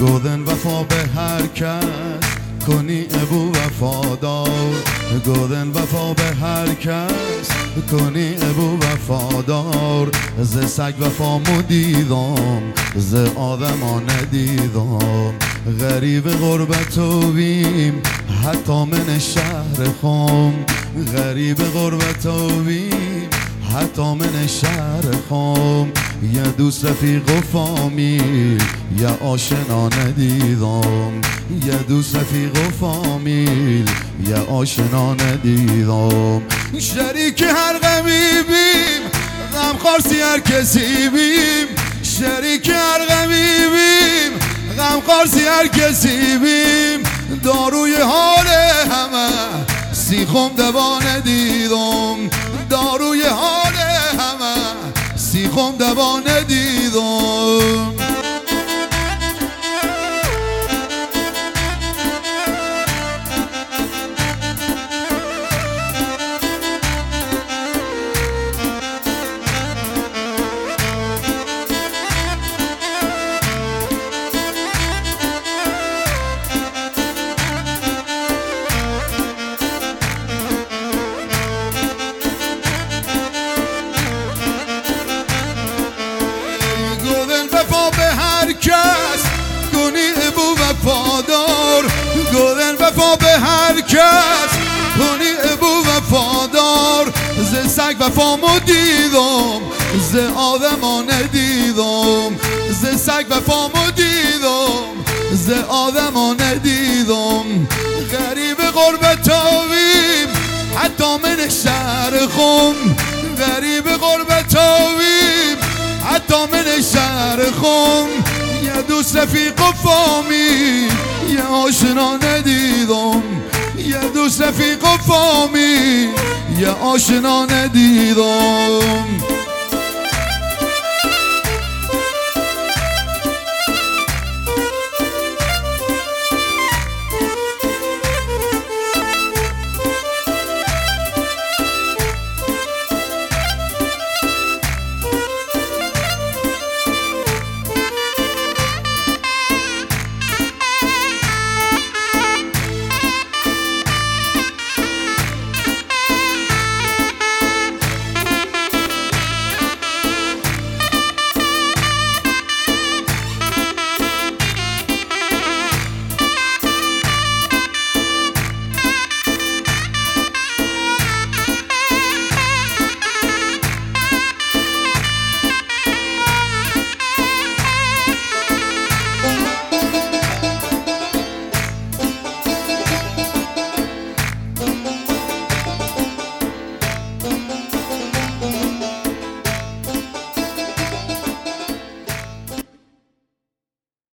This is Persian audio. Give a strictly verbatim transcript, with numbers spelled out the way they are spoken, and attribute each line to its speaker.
Speaker 1: گودن وفا به هر کس کنی ابو وفادار، گودن وفا به هر کس کنی ابو وفادار. ز سگ وفامو دیدم، ز آدما ندیدم. غریب غربت و بیم حتی من شهر خم، غریب غربت و بیم حتی من شهر خم. یه دوست رفیق و فامیل یه آشنا ندیدم، یه دوست رفیق و فامیل یه آشنا ندیدم. شریک هر غمی بیم، غم خارسی هر کسی بیم. شریک هر غمی بیم، غم خارسی هر کسی بیم. داروی حال همه سیخم دوا ندیدم، داروی حال همه سیخم دوا ندیدم. وفا به هر کس کنی ابو وفادار، گودن وفا به هر کس کنی ابو وفادار. ز سگ وفامو دیدم، ز آدما ندیدم. ز سگ وفامو دیدم، ز آدما ندیدم. غریب غربت آویم حتی من شهر خم، غریب غربت آویم حتی من شهر خم. یه دوست رفیق و فامیل یه آشنا ندیدم، یه دوست رفیق و فامیل یه آشنا ندیدم.